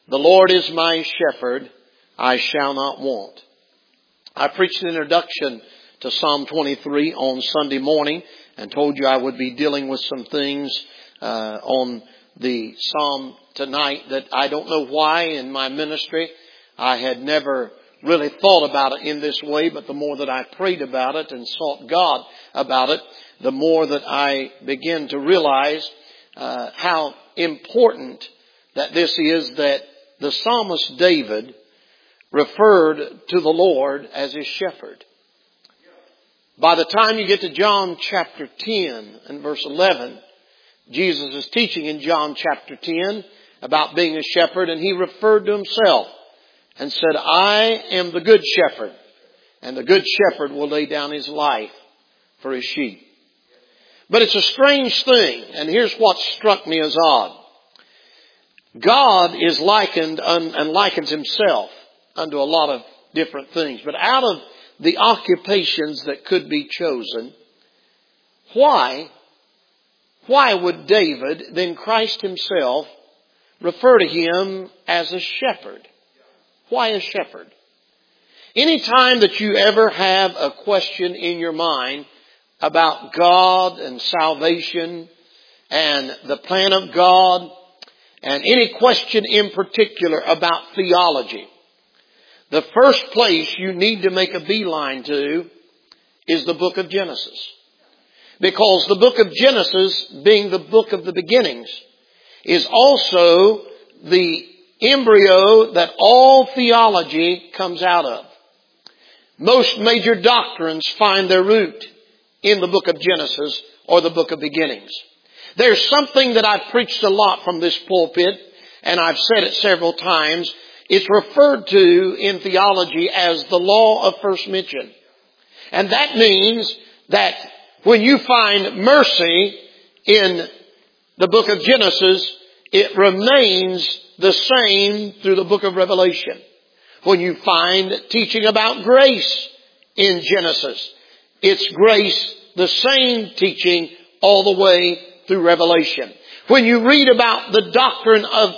The Lord is my shepherd, I shall not want. I preached an introduction to Psalm 23 on Sunday morning and told you I would be dealing with some things on the Psalm tonight that I don't know why in my ministry I had never really thought about it in this way, but the more that I prayed about it and sought God about it, the more that I began to realize how important that this is, that the psalmist David referred to the Lord as his shepherd. By the time you get to John chapter 10 and verse 11, Jesus is teaching in John chapter 10 about being a shepherd, and he referred to himself and said, I am the good shepherd, and the good shepherd will lay down his life for his sheep. But it's a strange thing, and here's what struck me as odd. God is likened and likens himself unto a lot of different things. But out of the occupations that could be chosen, why would David, then Christ himself, refer to him as a shepherd? Why a shepherd? Any time that you ever have a question in your mind about God and salvation and the plan of God, and any question in particular about theology, the first place you need to make a beeline to is the book of Genesis. Because the book of Genesis, being the book of the beginnings, is also the embryo that all theology comes out of. Most major doctrines find their root in the book of Genesis or the book of beginnings. There's something that I've preached a lot from this pulpit, and I've said it several times. It's referred to in theology as the law of first mention. And that means that when you find mercy in the book of Genesis, it remains the same through the book of Revelation. When you find teaching about grace in Genesis, it's grace, the same teaching all the way through Revelation. When you read about the doctrine of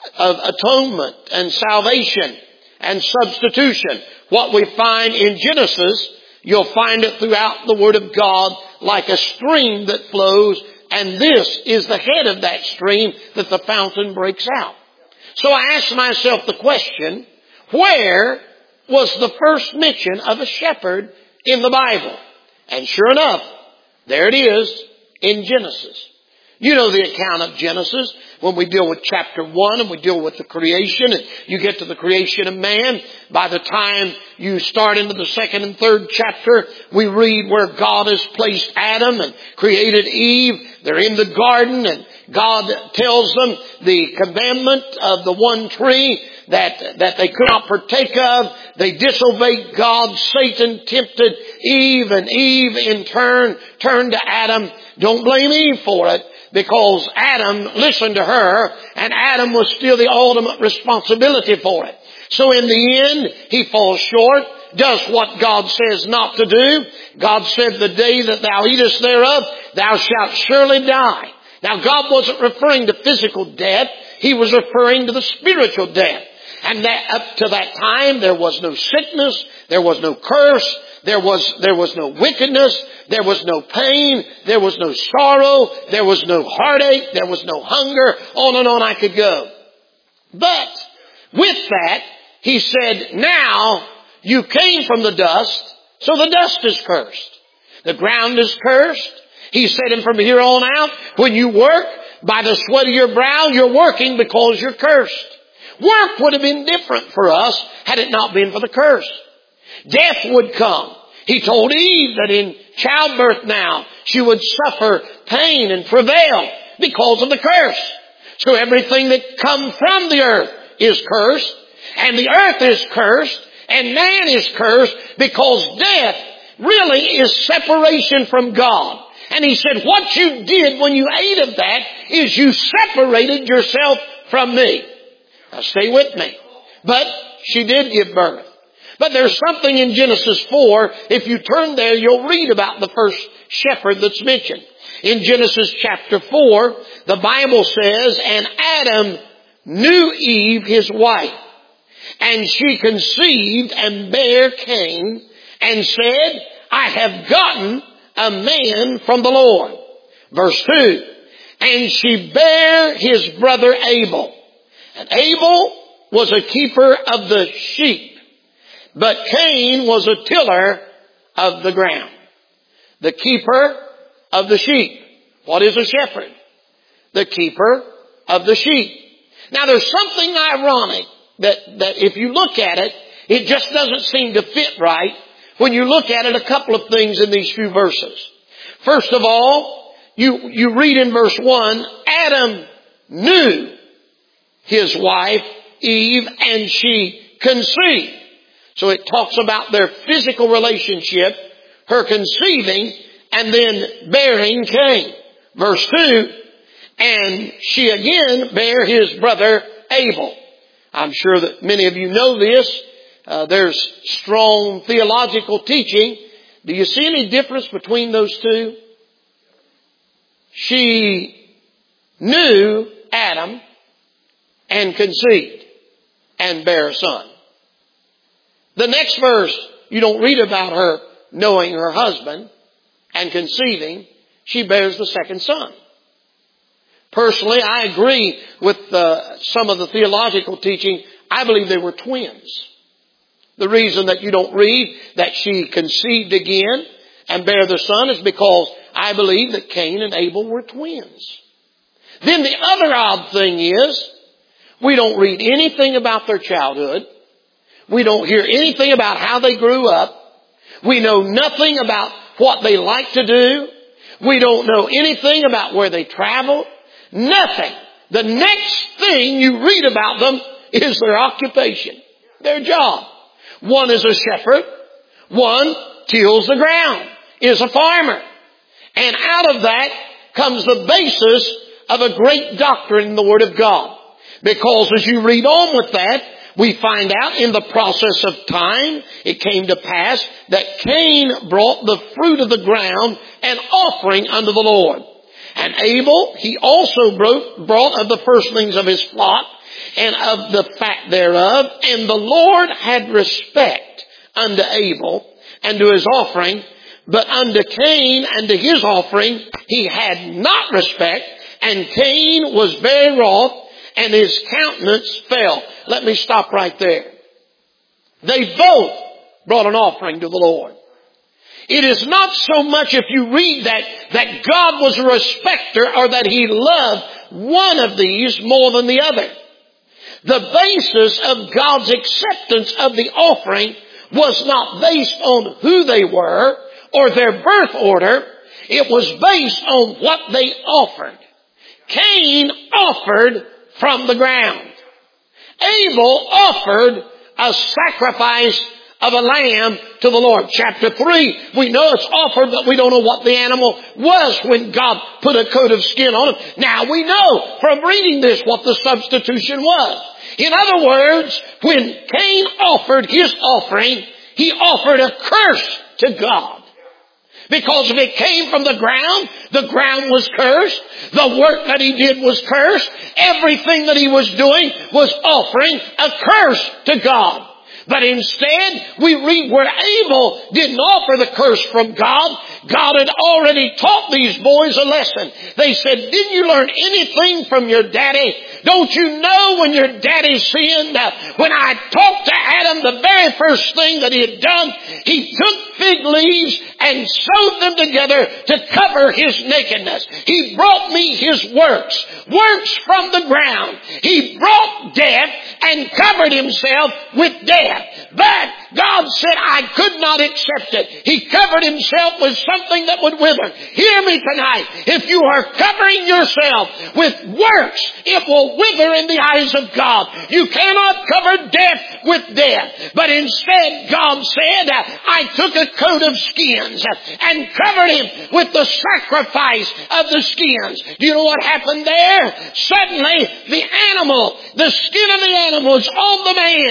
atonement and salvation and substitution, what we find in Genesis, you'll find it throughout the Word of God like a stream that flows, and this is the head of that stream that the fountain breaks out. So I asked myself the question, where was the first mention of a shepherd in the Bible? And sure enough, there it is in Genesis. You know the account of Genesis when we deal with chapter 1 and we deal with the creation, and you get to the creation of man. By the time you start into the second and third chapter, we read where God has placed Adam and created Eve. They're in the garden, and God tells them the commandment of the one tree that they could not partake of. They disobeyed God. Satan tempted Eve, and Eve in turn turned to Adam. Don't blame Eve for it, because Adam listened to her, and Adam was still the ultimate responsibility for it. So in the end, he falls short, does what God says not to do. God said, the day that thou eatest thereof, thou shalt surely die. Now God wasn't referring to physical death. He was referring to the spiritual death. And that up to that time, there was no sickness, there was no curse, there was no wickedness, there was no pain, there was no sorrow, there was no heartache, there was no hunger. On and on I could go. But with that, he said, now you came from the dust, so the dust is cursed. The ground is cursed. He said, and from here on out, when you work by the sweat of your brow, you're working because you're cursed. Work would have been different for us had it not been for the curse. Death would come. He told Eve that in childbirth now she would suffer pain and travail because of the curse. So everything that comes from the earth is cursed, and the earth is cursed, and man is cursed, because death really is separation from God. And he said, what you did when you ate of that is you separated yourself from me. Now stay with me. But she did give birth. But there's something in Genesis 4. If you turn there, you'll read about the first shepherd that's mentioned. In Genesis chapter 4, the Bible says, and Adam knew Eve his wife, and she conceived and bare Cain, and said, I have gotten a man from the Lord. Verse 2, and she bare his brother Abel. And Abel was a keeper of the sheep, but Cain was a tiller of the ground. The keeper of the sheep. What is a shepherd? The keeper of the sheep. Now there's something ironic that if you look at it, it just doesn't seem to fit right when you look at it, a couple of things in these few verses. First of all, you read in verse 1, Adam knew his wife Eve, and she conceived. So it talks about their physical relationship, her conceiving, and then bearing Cain. Verse 2, and she again bare his brother Abel. I'm sure that many of you know this. There's strong theological teaching. Do you see any difference between those two? She knew Adam and conceived and bare a son. The next verse, you don't read about her knowing her husband and conceiving. She bears the second son. Personally, I agree with some of the theological teaching. I believe they were twins. The reason that you don't read that she conceived again and bare the son is because I believe that Cain and Abel were twins. Then the other odd thing is, we don't read anything about their childhood. We don't hear anything about how they grew up. We know nothing about what they like to do. We don't know anything about where they traveled. Nothing. The next thing you read about them is their occupation, their job. One is a shepherd. One tills the ground, is a farmer. And out of that comes the basis of a great doctrine in the Word of God. Because as you read on with that, we find out in the process of time, it came to pass that Cain brought the fruit of the ground an offering unto the Lord. And Abel, he also brought of the firstlings of his flock and of the fat thereof. And the Lord had respect unto Abel and to his offering, but unto Cain and to his offering he had not respect. And Cain was very wroth, and his countenance fell. Let me stop right there. They both brought an offering to the Lord. It is not so much if you read that God was a respecter or that He loved one of these more than the other. The basis of God's acceptance of the offering was not based on who they were or their birth order. It was based on what they offered. Cain offered from the ground. Abel offered a sacrifice of a lamb to the Lord. Chapter 3, we know it's offered, but we don't know what the animal was when God put a coat of skin on it. Now we know from reading this what the substitution was. In other words, when Cain offered his offering, he offered a curse to God. Because if it came from the ground was cursed. The work that he did was cursed. Everything that he was doing was offering a curse to God. But instead, we read where Abel didn't offer the curse from God. God had already taught these boys a lesson. They said, didn't you learn anything from your daddy? Don't you know when your daddy sinned? When I talked to Adam, the very first thing that he had done, he took fig leaves and sewed them together to cover his nakedness. He brought me his works from the ground. He brought death and covered himself with death. But God said, I could not accept it. He covered himself with something that would wither. Hear me tonight. If you are covering yourself with works, it will wither in the eyes of God. You cannot cover death with death. But instead, God said, I took a coat of skins and covered him with the sacrifice of the skins. Do you know what happened there? Suddenly, the skin of the animal is on the man,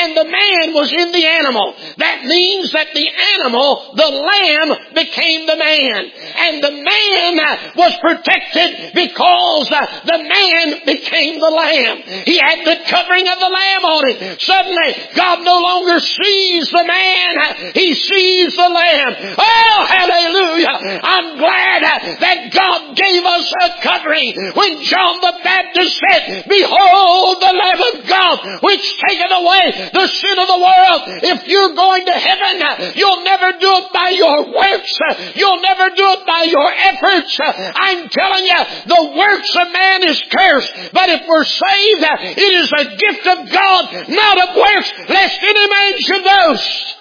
and the man was in the animal. That means that the animal, the lamb, became the man. And the man was protected because the man became the lamb. He had the covering of the lamb on him. Suddenly, God no longer sees the man. He sees the lamb. Oh, hallelujah. I'm glad that God gave us a covering. When John the Baptist said, behold the Lamb of God, which taketh away the sin of the world. If you're going to heaven, you'll never do it by your works. You'll never do it by your efforts. I'm telling you, the works of man is cursed. But if we're saved, it is a gift of God, not of works, lest any man should boast.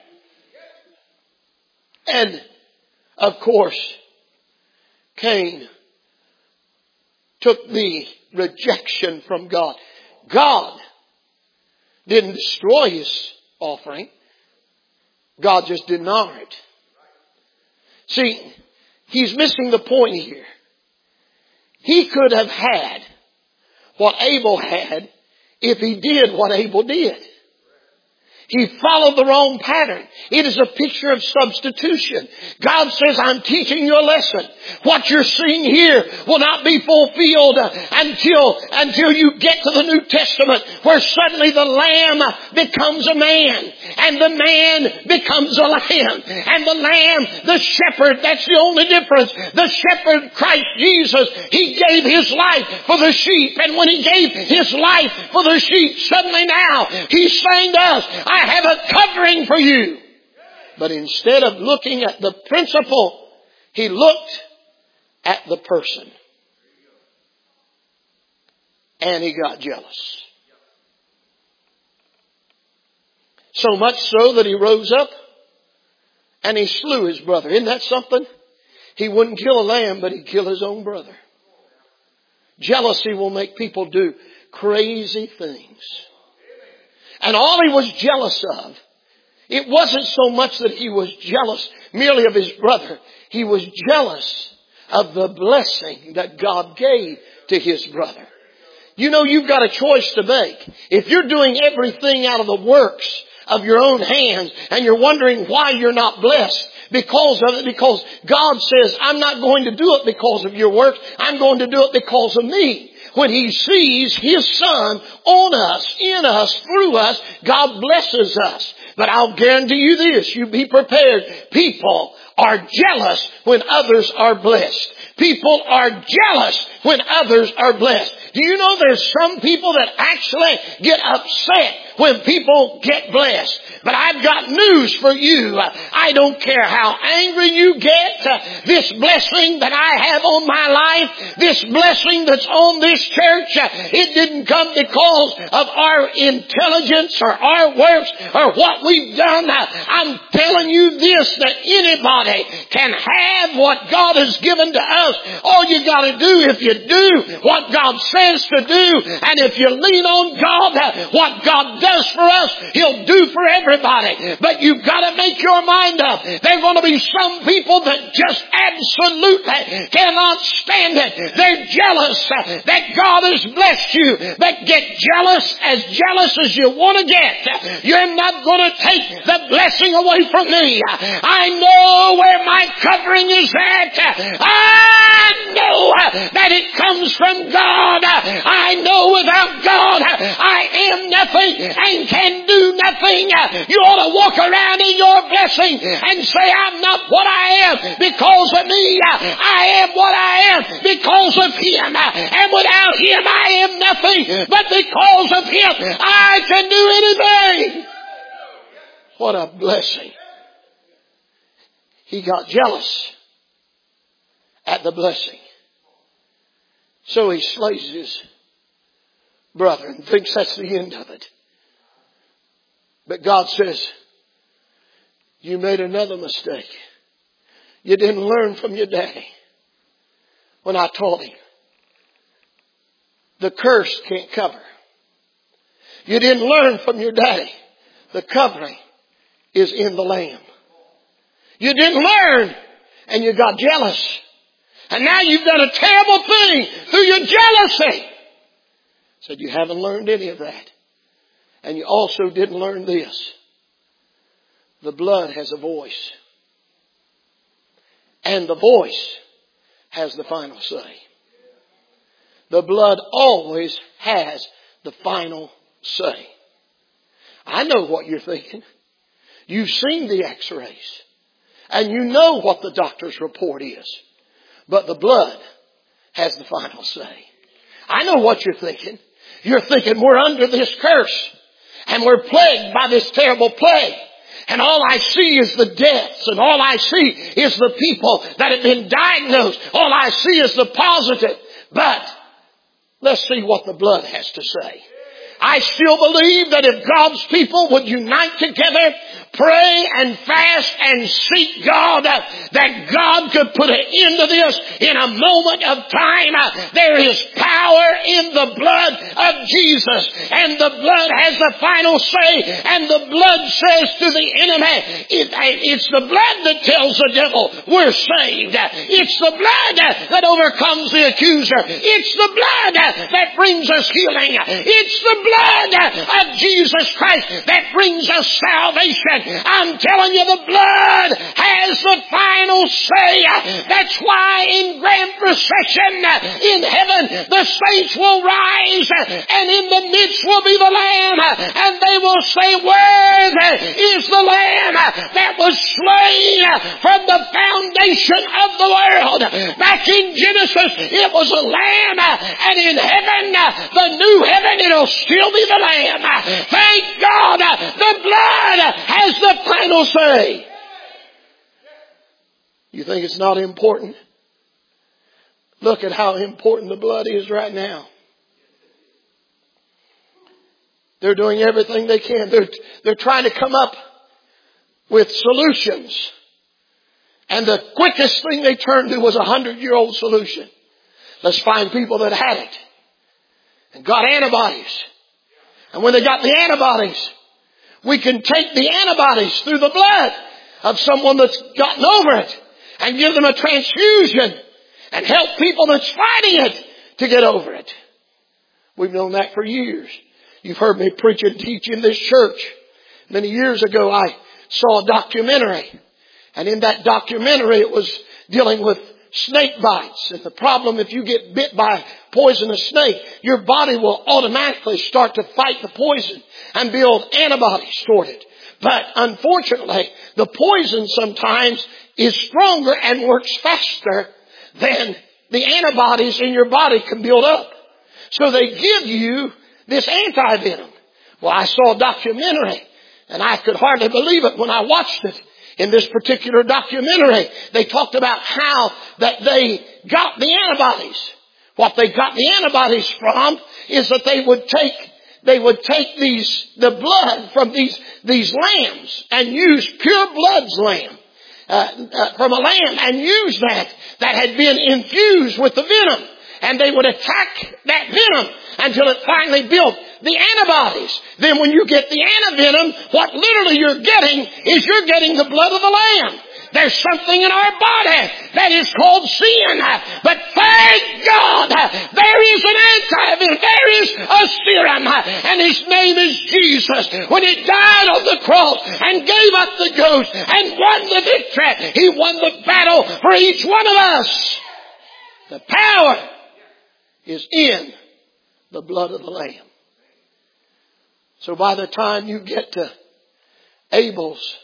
And, of course, Cain took the rejection from God. God didn't destroy his offering. God just didn't honor it. See, he's missing the point here. He could have had what Abel had if he did what Abel did. He followed the wrong pattern. It is a picture of substitution. God says, I'm teaching you a lesson. What you're seeing here will not be fulfilled until you get to the New Testament, where suddenly the lamb becomes a man, and the man becomes a lamb, and the lamb, the shepherd. That's the only difference. The shepherd, Christ Jesus, He gave His life for the sheep, and when He gave His life for the sheep, suddenly now He's saying to us, I have a covering for you. But instead of looking at the principle, He looked at the person. And he got jealous. So much so that he rose up and he slew his brother. Isn't that something? He wouldn't kill a lamb, but he'd kill his own brother. Jealousy will make people do crazy things. And all he was jealous of, it wasn't so much that he was jealous merely of his brother. He was jealous of the blessing that God gave to his brother. You know, you've got a choice to make. If you're doing everything out of the works of your own hands and you're wondering why you're not blessed because of it, because God says, I'm not going to do it because of your works. I'm going to do it because of me. When He sees His Son on us, in us, through us, God blesses us. But I'll guarantee you this, you be prepared. People are jealous when others are blessed. People are jealous when others are blessed. Do you know there's some people that actually get upset when people get blessed? But I've got news for you. I don't care how angry you get. This blessing that I have on my life, this blessing that's on this church, it didn't come because of our intelligence or our works or what we've done. I'm telling you this, that anybody can have what God has given to us. All you got to do, if you do what God says to do, and if you lean on God, what God does for us, He'll do for everybody. But you've got to make your mind up. There are going to be some people that just absolutely cannot stand it. They're jealous that God has blessed you. But get jealous as you want to get. You're not going to take the blessing away from me. I know where my covering is at. I know that it comes from God. I know without God I am nothing and can do nothing. You ought to walk around in your blessing and say, I'm not what I am because of me. I am what I am because of Him. And without Him I am nothing. But because of Him I can do anything. What a blessing. He got jealous at the blessing. So he slays his brother and thinks that's the end of it. But God says, you made another mistake. You didn't learn from your daddy when I taught him. The curse can't cover. You didn't learn from your daddy. The covering is in the Lamb. You didn't learn and you got jealous. And now you've done a terrible thing through your jealousy. Said you haven't learned any of that. And you also didn't learn this. The blood has a voice. And the voice has the final say. The blood always has the final say. I know what you're thinking. You've seen the x-rays. And you know what the doctor's report is. But the blood has the final say. I know what you're thinking. You're thinking we're under this curse. And we're plagued by this terrible plague. And all I see is the deaths. And all I see is the people that have been diagnosed. All I see is the positive. But let's see what the blood has to say. I still believe that if God's people would unite together, pray and fast and seek God, that God could put an end to this in a moment of time. There is power in the blood of Jesus, and the blood has the final say, and the blood says to the enemy, it's the blood that tells the devil we're saved. It's the blood that overcomes the accuser. It's the blood that brings us healing. It's the blood of Jesus Christ that brings us salvation. I'm telling you, the blood has the final say. That's why in grand procession in heaven, the saints will rise, and in the midst will be the Lamb, and they will say, "Worthy is the Lamb that was slain from the foundation of the world." Back in Genesis, it was a lamb, and in heaven, the new heaven, it'll still be the Lamb. Thank God, the blood has the final say. You think it's not important? Look at how important the blood is right now. They're doing everything they can. They're trying to come up with solutions. And the quickest thing they turned to was a 100-year-old solution. Let's find people that had it and got antibodies. And when they got the antibodies, we can take the antibodies through the blood of someone that's gotten over it and give them a transfusion and help people that's fighting it to get over it. We've known that for years. You've heard me preach and teach in this church. Many years ago, I saw a documentary. And in that documentary, it was dealing with snake bites. And the problem, if you get bit by a poisonous snake, your body will automatically start to fight the poison and build antibodies toward it. But unfortunately, the poison sometimes is stronger and works faster than the antibodies in your body can build up. So they give you this anti-venom. Well, I saw a documentary, and I could hardly believe it when I watched it. In this particular documentary, they talked about how that they got the antibodies. What they got the antibodies from is that they would take the blood from these lambs and use pure blood's lamb from a lamb and use that had been infused with the venom. And they would attack that venom until it finally built the antibodies. Then when you get the antivenom, what literally you're getting is you're getting the blood of the Lamb. There's something in our body that is called sin. But thank God, there is an antivenom. There is a serum. And His name is Jesus. When He died on the cross and gave up the ghost and won the victory, He won the battle for each one of us. The power is in the blood of the Lamb. So by the time you get to Abel's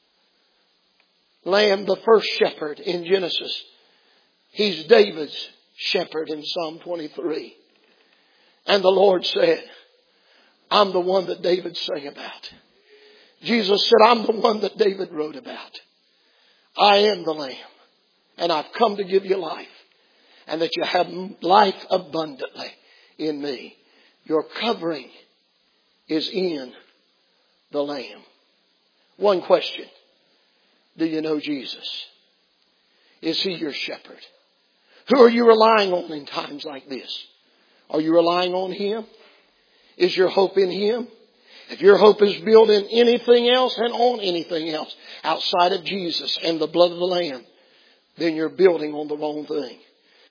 lamb, the first shepherd in Genesis, he's David's shepherd in Psalm 23. And the Lord said, I'm the one that David sang about. Jesus said, I'm the one that David wrote about. I am the Lamb, and I've come to give you life, and that you have life abundantly in me. Your covering is in the Lamb. One question. Do you know Jesus? Is He your shepherd? Who are you relying on in times like this? Are you relying on Him? Is your hope in Him? If your hope is built in anything else and on anything else outside of Jesus and the blood of the Lamb, then you're building on the wrong thing.